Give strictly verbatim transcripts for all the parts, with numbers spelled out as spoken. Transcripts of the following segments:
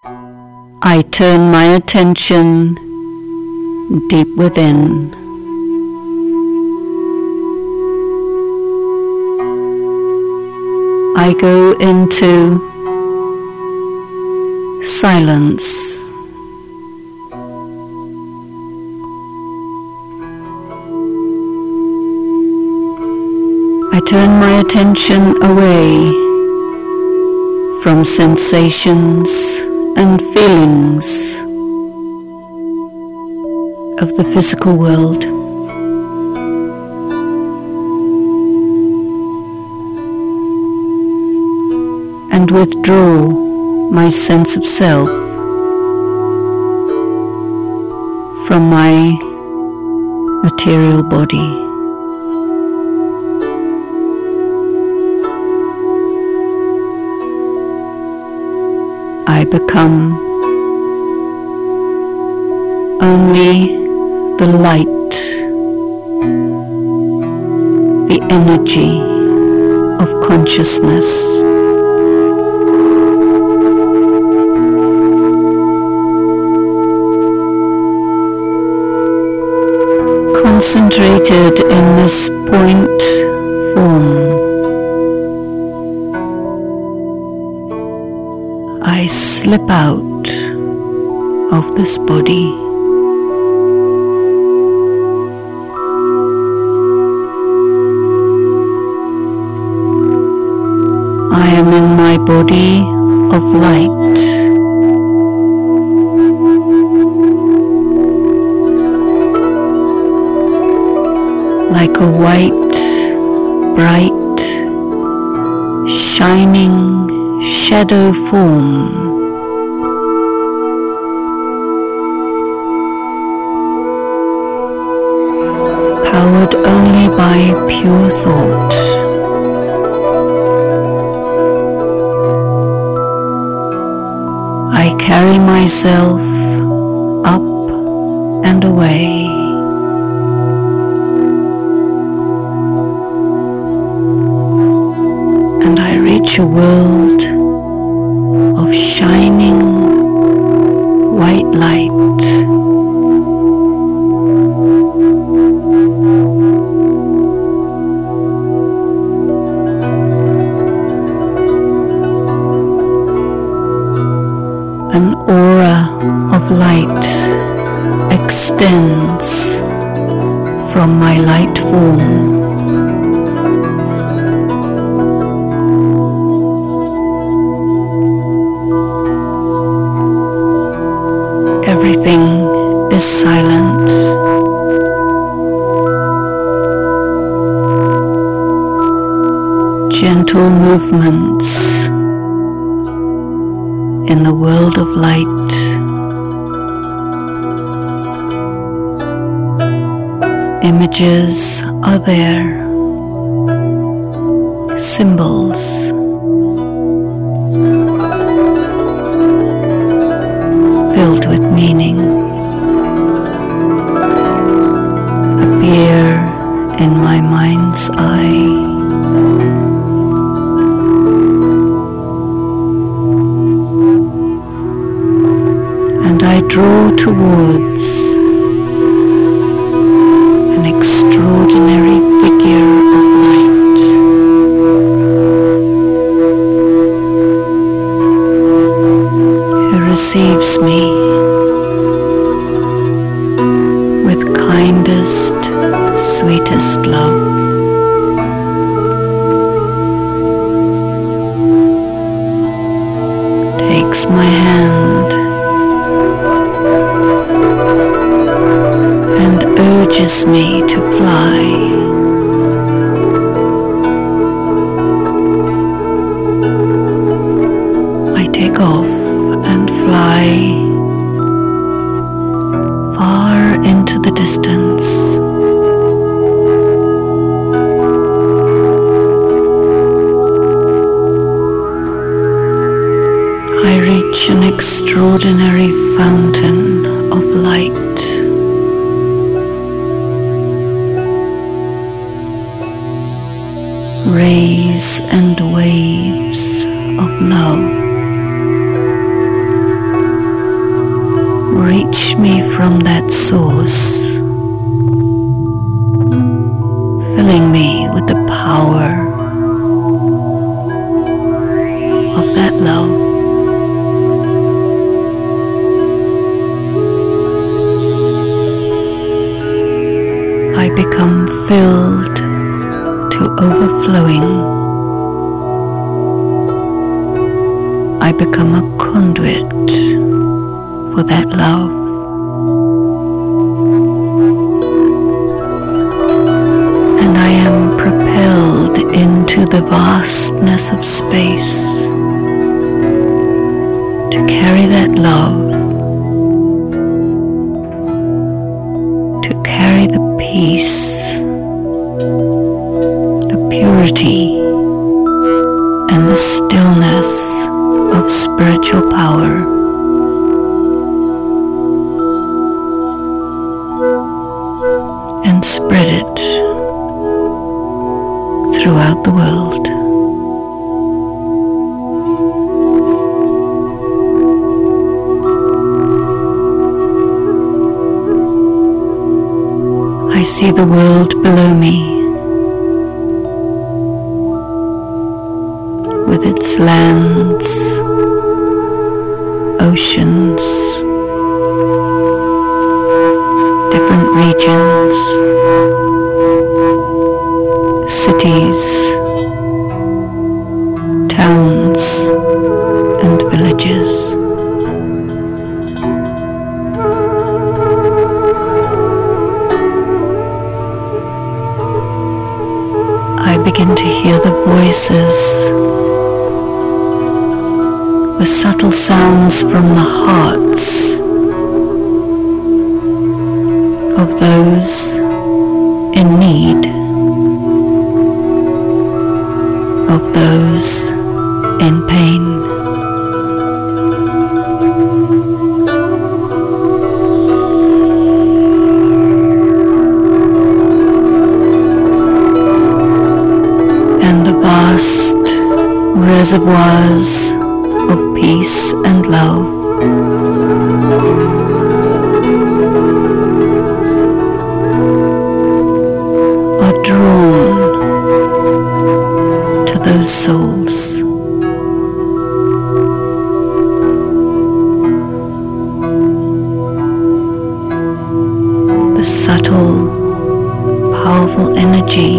I turn my attention deep within. I go into silence. I turn my attention away from sensations and feelings of the physical world. And withdraw my sense of self from my material body. I become only the light, the energy of consciousness. Concentrated in this point form, I slip out of this body. I am in my body of light. Like a white, bright, shining shadow form. Powered only by pure thought. I carry myself up and away. And I reach a world of shining white light. An aura of light extends from my light form. Everything is silent. Gentle movements in the world of light. Images are there, symbols, filled with meaning, appear in my mind's eye. And I draw towards an extraordinary figure of light. Who receives me with kindest, sweetest love. Takes my hand and urges me to fly. I take off and fly far into the distance. I reach an extraordinary fountain of light. Rays and waves of love. reach me from that source, filling me with the power of that love. I become filled to overflowing. I become a conduit for that love. And I am propelled into the vastness of space to carry that love, to carry the peace, the purity, and the stillness of spiritual power. And spread it throughout the world. I see the world below me, with its lands, oceans, different regions, cities, towns, and villages. I begin to hear the voices, the subtle sounds from the hearts of those in need, of those in pain. And the vast reservoirs of peace and love are drawn to those souls. The subtle, powerful energy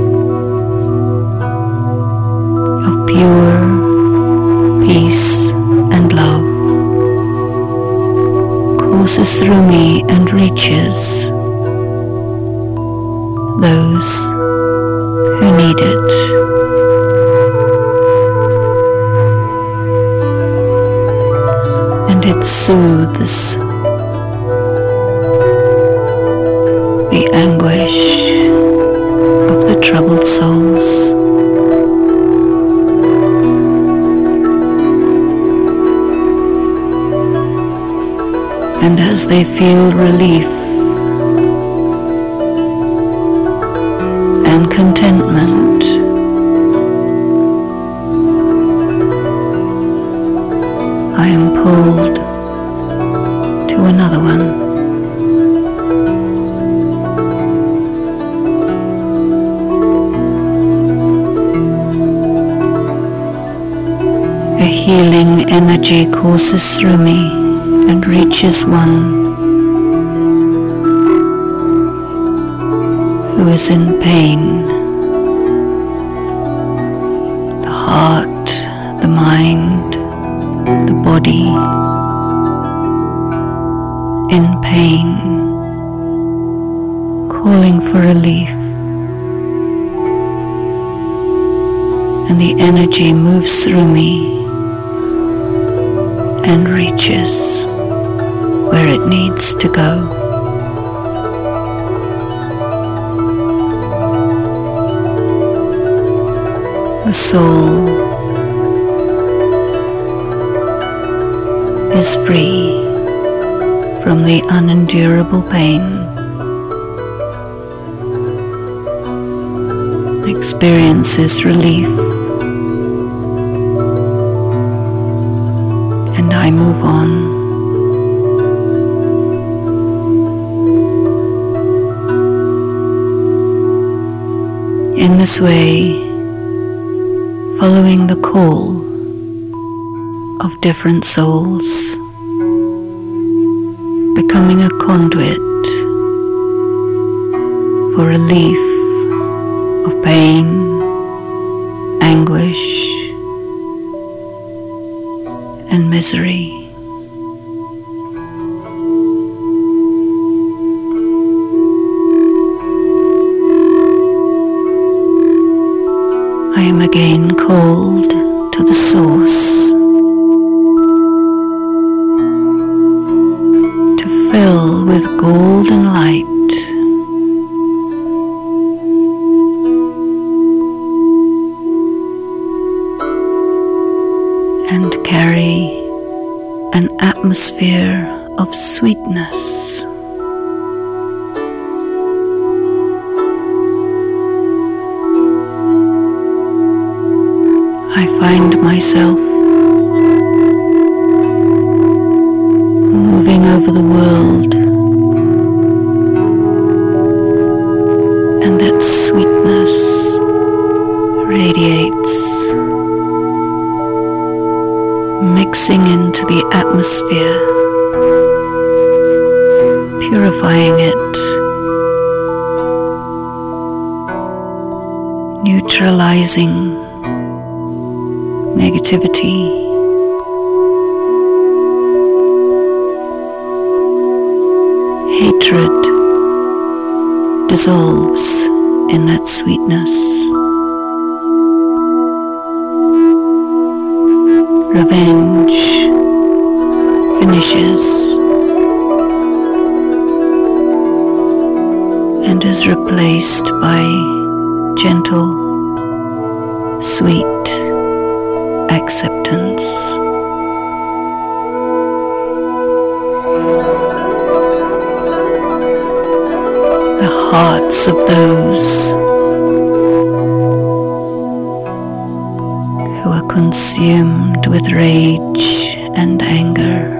of pure peace and love courses through me and reaches those who need it. And it soothes the anguish of the troubled souls. And as they feel relief and contentment, I am pulled to another one. A healing energy courses through me and reaches one who is in pain. The heart, the mind, the body in pain, calling for relief. And the energy moves through me and reaches where it needs to go. The soul is free from the unendurable pain, experiences relief, and I move on In this way, following the call of different souls, becoming a conduit for relief of pain, anguish, and misery. I am again called to the source to fill with golden light and carry an atmosphere of sweetness. I find myself moving over the world, and that sweetness radiates, mixing into the atmosphere, purifying it, neutralizing negativity, hatred dissolves in that sweetness. Revenge finishes and is replaced by gentle, sweet acceptance. The hearts of those who are consumed with rage and anger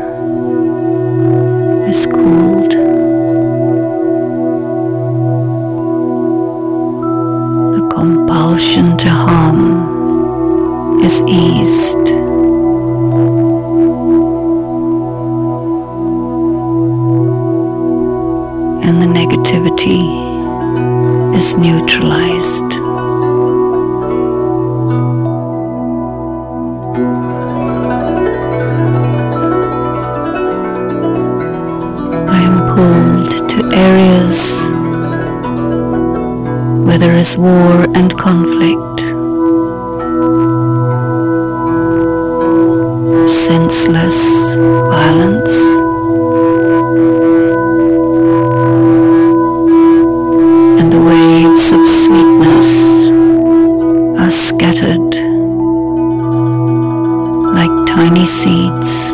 is cooled. The compulsion to harm is eased. And the negativity is neutralized. I am pulled to areas where there is war and conflict, senseless violence, and the waves of sweetness are scattered like tiny seeds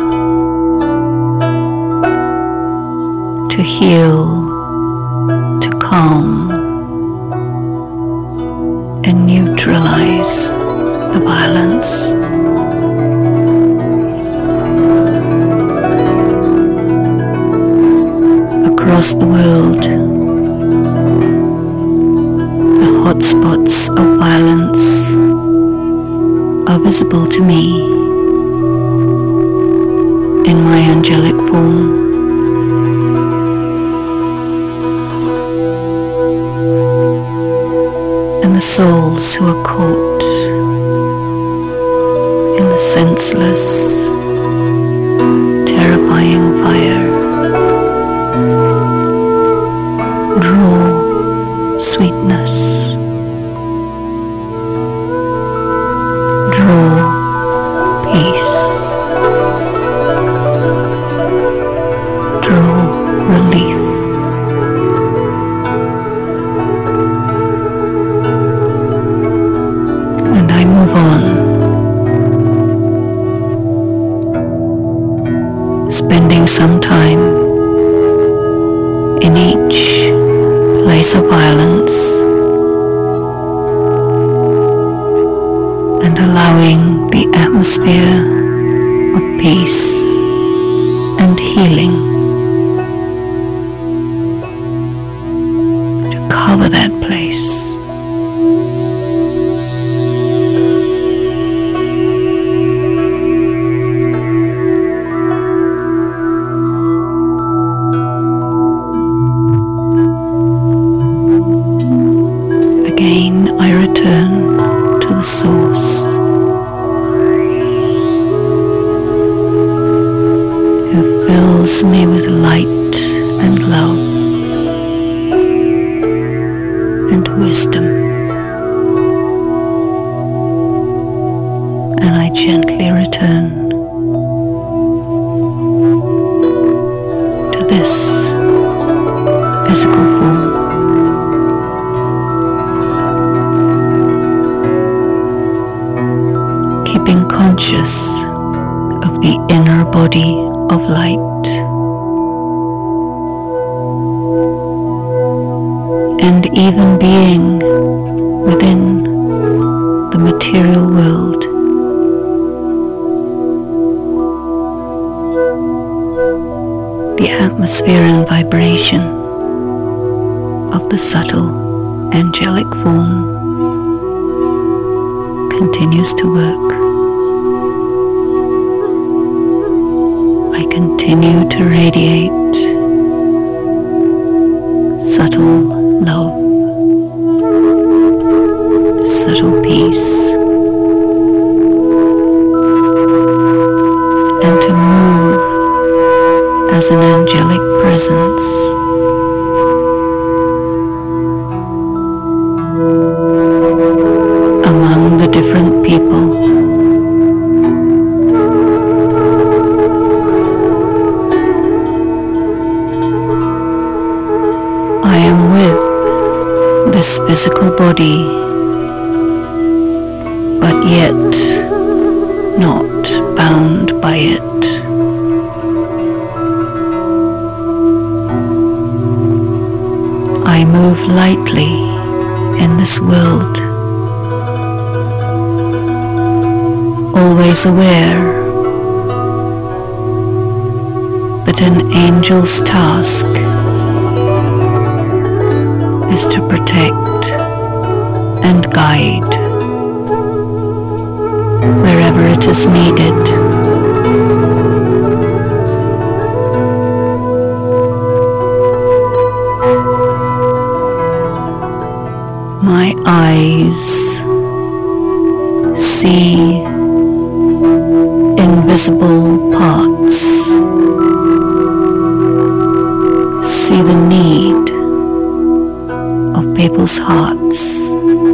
to heal, to calm, and neutralize the violence. Across the world, the hotspots of violence are visible to me in my angelic form. And the souls who are caught in the senseless, terrifying fire draw sweetness, draw peace, draw relief. And I move on, spending some time in each place of violence and allowing the atmosphere of peace and healing to cover that place. fills me with light and love and wisdom, and I gently return to this physical form. Keeping conscious of the inner body of light, and even being within the material world. The atmosphere and vibration of the subtle angelic form continues to work. I continue to radiate subtle love, subtle peace, and to move as an angelic presence among the different people. I am with this physical body, but yet not bound by it. I move lightly in this world, always aware that an angel's task is to protect and guide wherever it is needed. My eyes see invisible parts, see the need of people's hearts.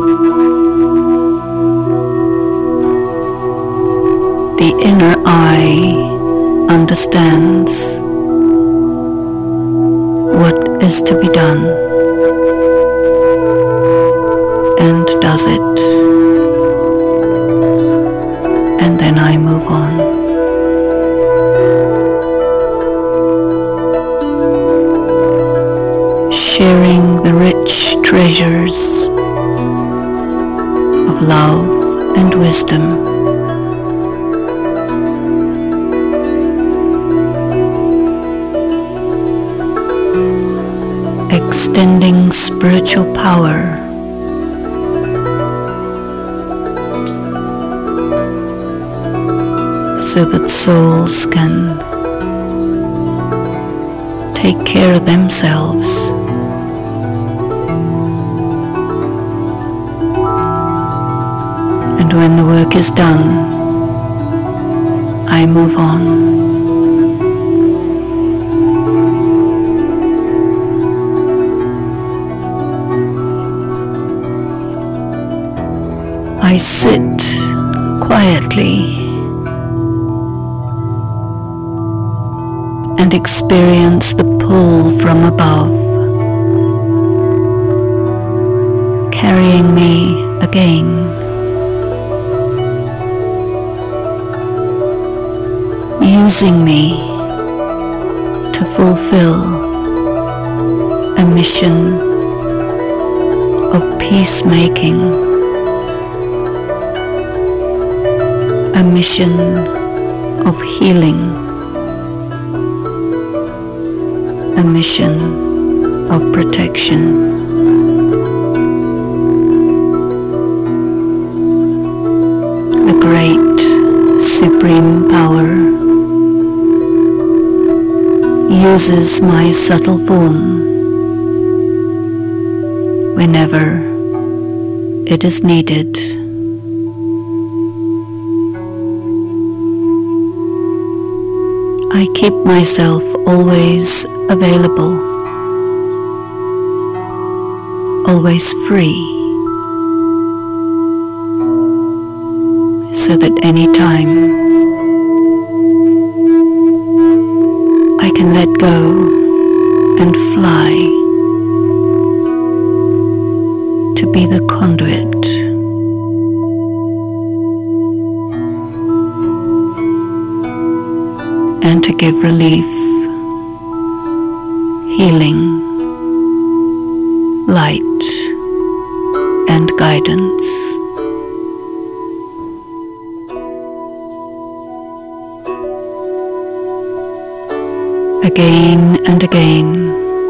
The inner eye understands what is to be done and does it, and then I move on. Sharing the rich treasures of love and wisdom. Extending spiritual power so that souls can take care of themselves. And when the work is done, I move on. I sit quietly and experience the pull from above, carrying me again, using me to fulfill a mission of peacemaking, a mission of healing, a mission of protection. The great supreme power uses my subtle form whenever it is needed. I keep myself always available, always free, so that any time I can let go and fly to be the conduit and to give relief, healing, light, and guidance. Again and again,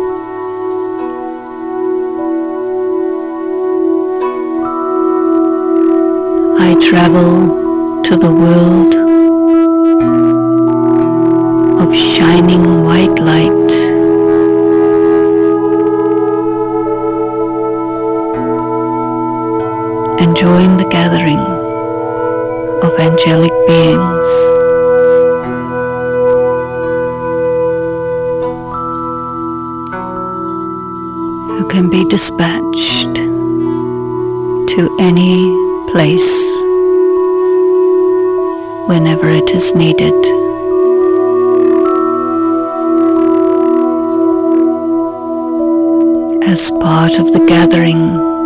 I travel to the world of shining white light, and join the gathering of angelic beings who can be dispatched to any place whenever it is needed. As part of the gathering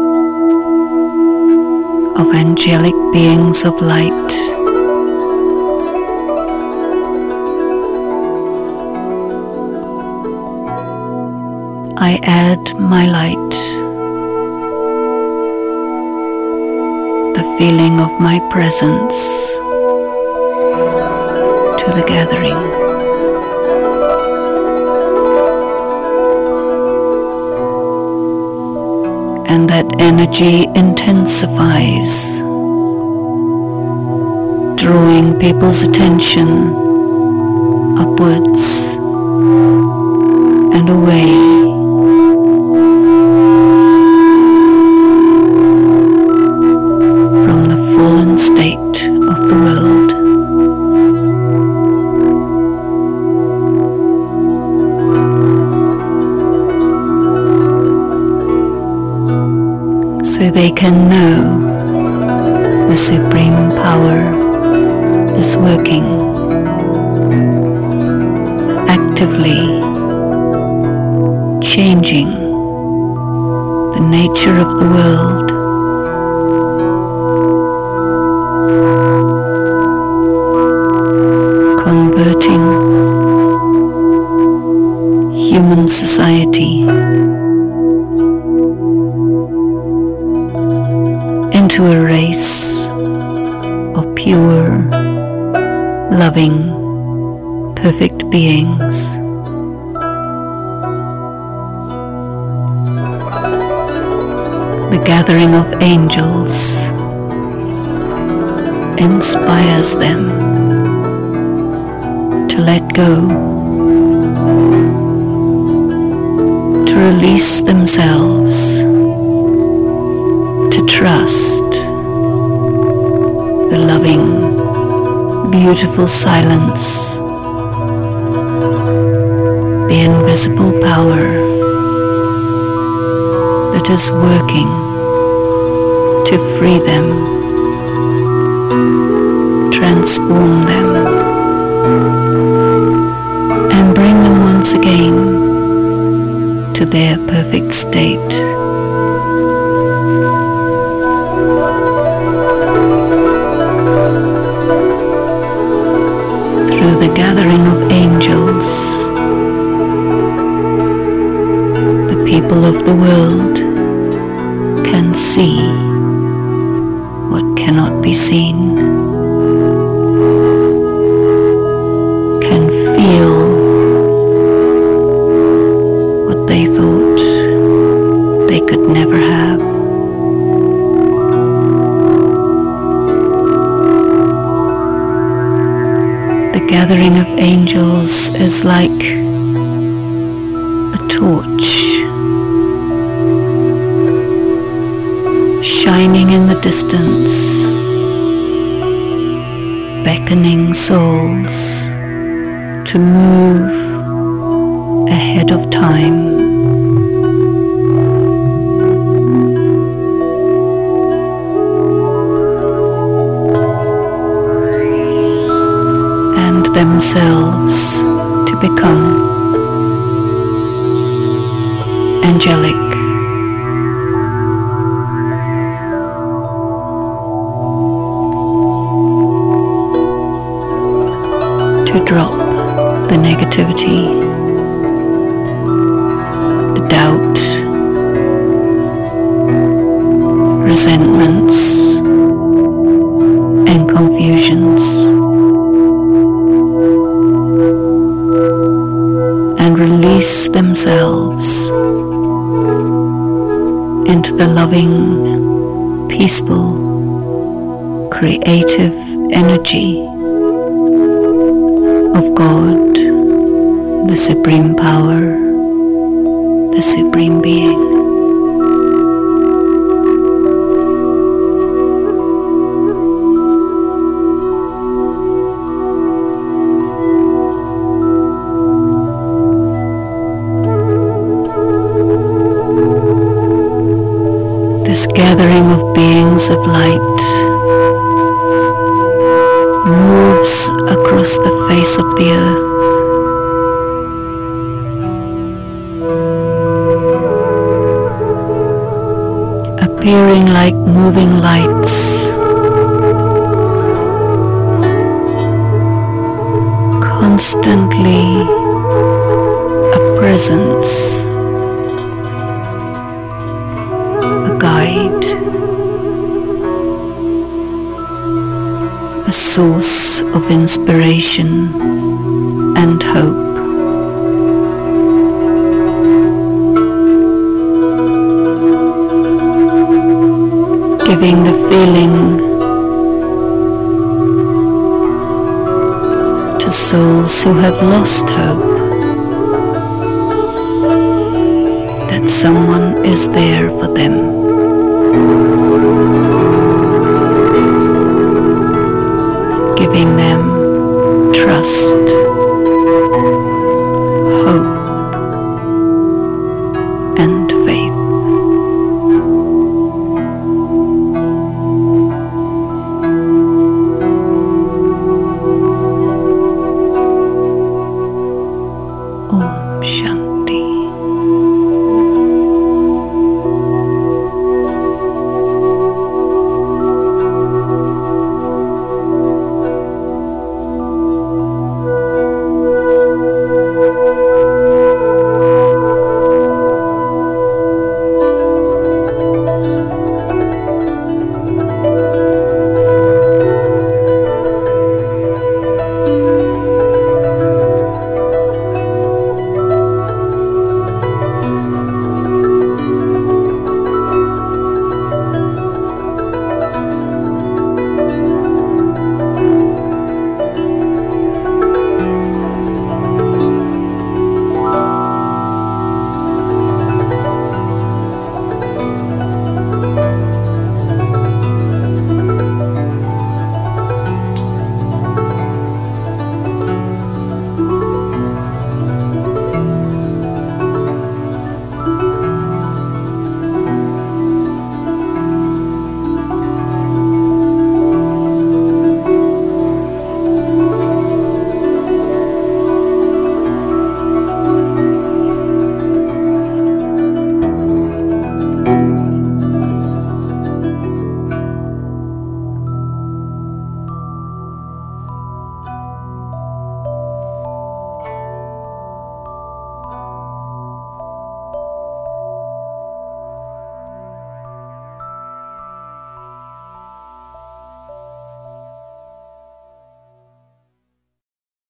of angelic beings of light, I add my light, the feeling of my presence, to the gathering. And that energy intensifies, drawing people's attention upwards and away from the fallen state of the world. So they can know the Supreme Power is working actively, changing the nature of the world, converting human society into a race of pure, loving, perfect beings. The gathering of angels inspires them to let go, to release themselves, to trust the loving, beautiful silence, the invisible power that is working to free them, transform them, and bring them once again to their perfect state. Through the gathering of angels, the people of the world can see what cannot be seen, can feel what they thought they could never have. The gathering of angels is like a torch shining in the distance, beckoning souls to move ahead of time. And themselves to become angelic. To drop the negativity, the doubt, resentments, and confusions, and release themselves into the loving, peaceful, creative energy of God, the Supreme Power, the Supreme Being. This gathering of beings of light moves across the face of the earth, appearing like moving lights, constantly a presence, a guide, a source of inspiration and hope. Giving the feeling to souls who have lost hope that someone is there for them. Giving them trust